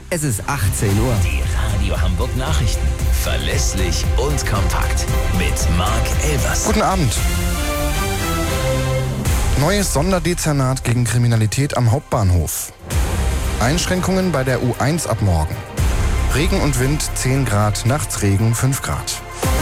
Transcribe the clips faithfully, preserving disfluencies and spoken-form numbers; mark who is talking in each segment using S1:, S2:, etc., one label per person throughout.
S1: Es ist achtzehn Uhr.
S2: Die Radio Hamburg Nachrichten. Verlässlich und kompakt. Mit Marc Elvers.
S3: Guten Abend. Neues Sonderdezernat gegen Kriminalität am Hauptbahnhof. Einschränkungen bei der U eins ab morgen. Regen und Wind zehn Grad, nachts Regen fünf Grad.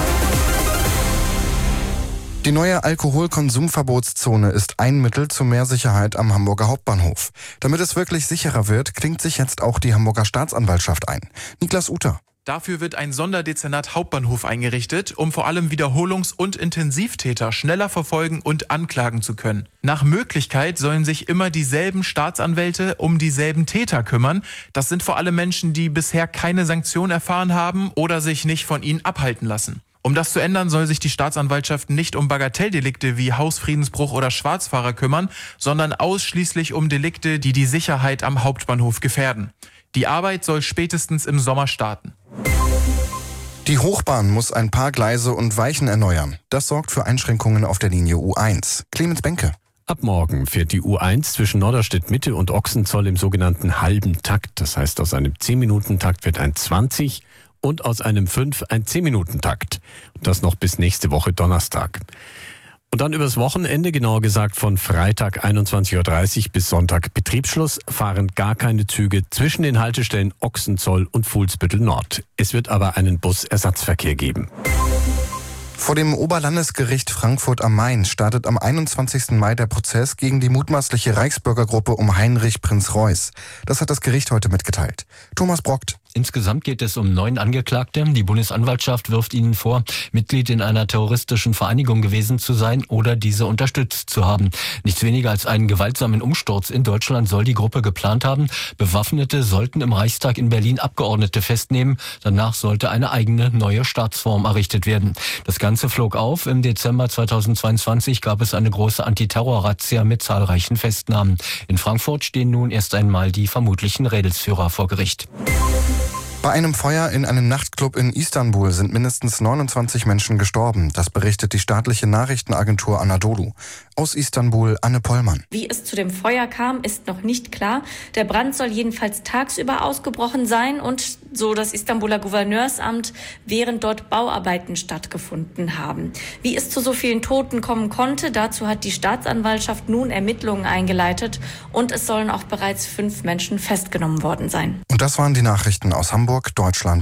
S3: Die neue Alkoholkonsumverbotszone ist ein Mittel zu mehr Sicherheit am Hamburger Hauptbahnhof. Damit es wirklich sicherer wird, klingt sich jetzt auch die Hamburger Staatsanwaltschaft ein. Niklas Uter.
S4: Dafür wird ein Sonderdezernat Hauptbahnhof eingerichtet, um vor allem Wiederholungs- und Intensivtäter schneller verfolgen und anklagen zu können. Nach Möglichkeit sollen sich immer dieselben Staatsanwälte um dieselben Täter kümmern. Das sind vor allem Menschen, die bisher keine Sanktion erfahren haben oder sich nicht von ihnen abhalten lassen. Um das zu ändern, soll sich die Staatsanwaltschaft nicht um Bagatelldelikte wie Hausfriedensbruch oder Schwarzfahrer kümmern, sondern ausschließlich um Delikte, die die Sicherheit am Hauptbahnhof gefährden. Die Arbeit soll spätestens im Sommer starten.
S3: Die Hochbahn muss ein paar Gleise und Weichen erneuern. Das sorgt für Einschränkungen auf der Linie U eins. Clemens Benke.
S5: Ab morgen fährt die U eins zwischen Norderstedt Mitte und Ochsenzoll im sogenannten halben Takt. Das heißt, aus einem zehn-Minuten-Takt wird ein zwanzig und aus einem fünf ein zehn-Minuten-Takt. Und das noch bis nächste Woche Donnerstag. Und dann übers Wochenende, genauer gesagt von Freitag einundzwanzig Uhr dreißig bis Sonntag Betriebsschluss, fahren gar keine Züge zwischen den Haltestellen Ochsenzoll und Fuhlsbüttel Nord. Es wird aber einen Busersatzverkehr geben.
S3: Vor dem Oberlandesgericht Frankfurt am Main startet am einundzwanzigsten Mai der Prozess gegen die mutmaßliche Reichsbürgergruppe um Heinrich Prinz Reuß. Das hat das Gericht heute mitgeteilt. Thomas Brockt.
S6: Insgesamt geht es um neun Angeklagte. Die Bundesanwaltschaft wirft ihnen vor, Mitglied in einer terroristischen Vereinigung gewesen zu sein oder diese unterstützt zu haben. Nichts weniger als einen gewaltsamen Umsturz in Deutschland soll die Gruppe geplant haben. Bewaffnete sollten im Reichstag in Berlin Abgeordnete festnehmen. Danach sollte eine eigene neue Staatsform errichtet werden. Das Ganze flog auf. Im Dezember zweitausendzweiundzwanzig gab es eine große Antiterror-Razzia mit zahlreichen Festnahmen. In Frankfurt stehen nun erst einmal die vermutlichen Rädelsführer vor Gericht.
S3: Bei einem Feuer in einem Nachtclub in Istanbul sind mindestens neunundzwanzig Menschen gestorben. Das berichtet die staatliche Nachrichtenagentur Anadolu. Aus Istanbul Anne Pollmann.
S7: Wie es zu dem Feuer kam, ist noch nicht klar. Der Brand soll jedenfalls tagsüber ausgebrochen sein und, so das Istanbuler Gouverneursamt, während dort Bauarbeiten stattgefunden haben. Wie es zu so vielen Toten kommen konnte, dazu hat die Staatsanwaltschaft nun Ermittlungen eingeleitet und es sollen auch bereits fünf Menschen festgenommen worden sein.
S3: Und das waren die Nachrichten aus Hamburg, Deutschland